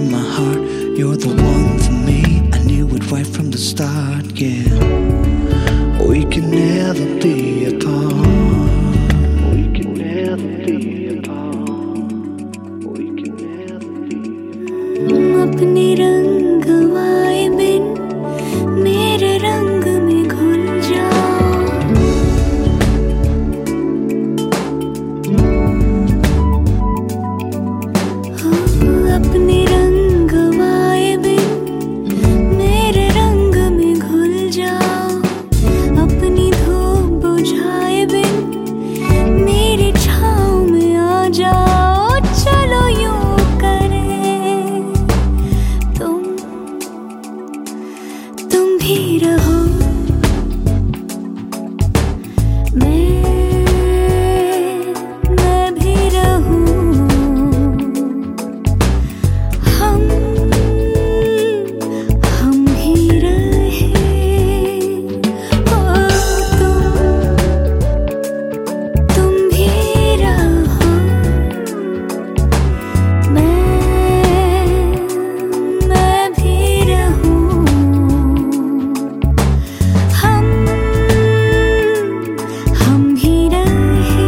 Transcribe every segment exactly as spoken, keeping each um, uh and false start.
in my heart. You're the one for me. I knew it right from the start, yeah. We can never be apart. We can never be apart. We can never be apart. अपने रंग वाए बिन मेरे रंग में घुल जाओ. अपने रंग वाए बिन मेरे रंग में घुल जाओ. अपनी धूप बुझाए बिन मेरी छाँव में आ जाओ. चलो यूं करें तुम तुम भी रहो. मैं मैं भी रहूं. हम हम ही रहे. ओ तुम तुम भी रहो. मैं मैं भी रहूं. हम हम ही रहे.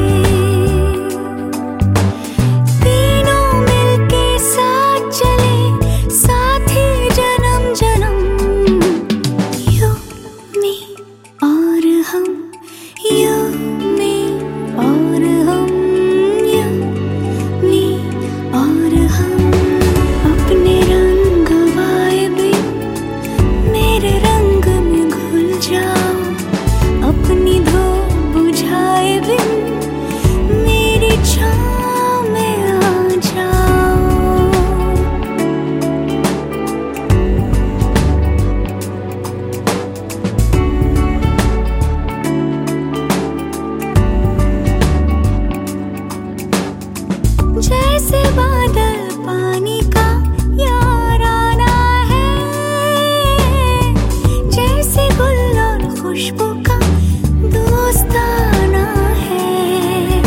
तीनों मिलके साथ चले साथी जन्म जन्म. यू मी और हम. यू मी और हम. यू मी और हम. अपने रंग वाए बिन मेरे रंग में घुल जाओ. अपनी धूप बुझाए बिन मेरी छाँव में आ जाओ. जैसे बादल पानी का याराना है. जैसे गुल और खुशबू का दोस्ताना है.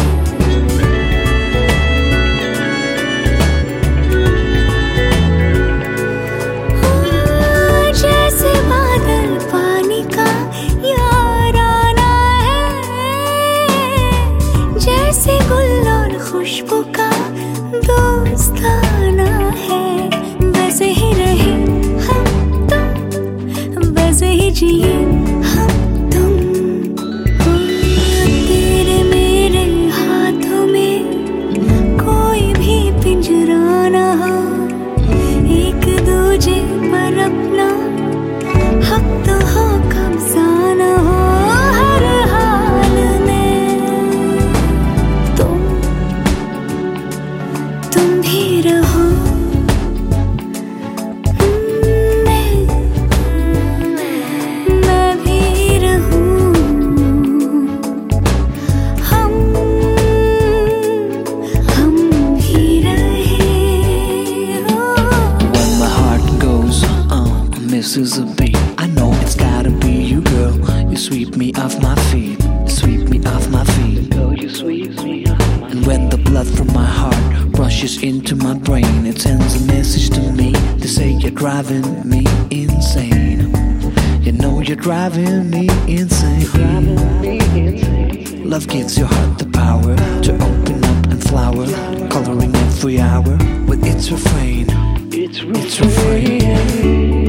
जैसे बादल पानी का याराना है. जैसे गुल और खुशबू का दोस्ताना है. वैसे ही रहे हम तुम. वैसे ही जिए हम तुम. हो तेरे मेरे हाथों में कोई भी पिंजरा ना हो. एक दूजे पर अपना हक तो हो कब्जा ना हो. हर हाल में तुम तुम भी रहो. मैं मैं भी रहूं. हम हम भी रहे. When my heart goes on, misses a beat. I know it's gotta be you, girl. You sweep me off my feet. You sweep me off my feet. Girl, you sweep me off my feet. And when the blood from my heart rushes into my brain, it sends a message to me to say you're driving me insane. You know you're driving me insane. Driving me insane. Love gives your heart the power to open up and flower, coloring every hour with its refrain. It's refrain.